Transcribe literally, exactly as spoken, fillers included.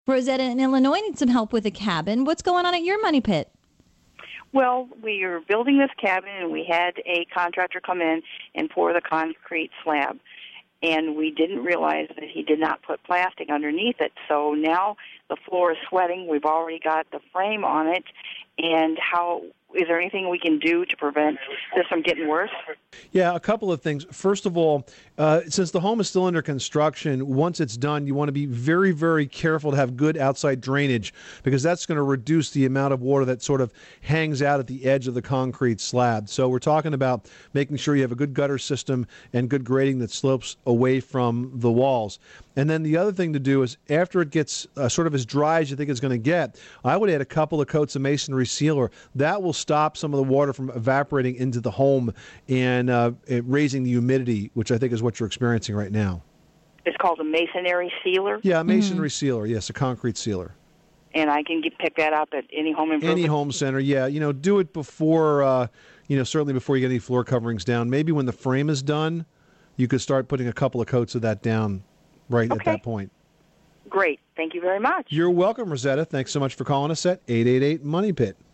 Rosetta in Illinois needs some help with a cabin. What's going on at your money pit? Well, we were building this cabin, and we had a contractor come in and pour the concrete slab. And we didn't realize that he did not put plastic underneath it. So now the floor is sweating. We've already got the frame on it. And how is there anything we can do to prevent this from getting worse? Yeah, a couple of things. First of all, uh, since the home is still under construction, once it's done, you want to be very, very careful to have good outside drainage, because that's going to reduce the amount of water that sort of hangs out at the edge of the concrete slab. So we're talking about making sure you have a good gutter system and good grading that slopes away from the walls. And then the other thing to do is, after it gets uh, sort of as dry as you think it's going to get, I would add a couple of coats of masonry sealer. That will stop some of the water from evaporating into the home and uh, it raising the humidity, which I think is what you're experiencing right now. It's called a masonry sealer? Yeah, a masonry mm-hmm. sealer, yes, a concrete sealer. And I can get, pick that up at any home improvement? Any home center, yeah. You know, do it before, uh, you know, certainly before you get any floor coverings down. Maybe when the frame is done, you could start putting a couple of coats of that down right okay. at that point. Great. Thank you very much. You're welcome, Rosetta. Thanks so much for calling us at eight eight eight, MONEY PIT.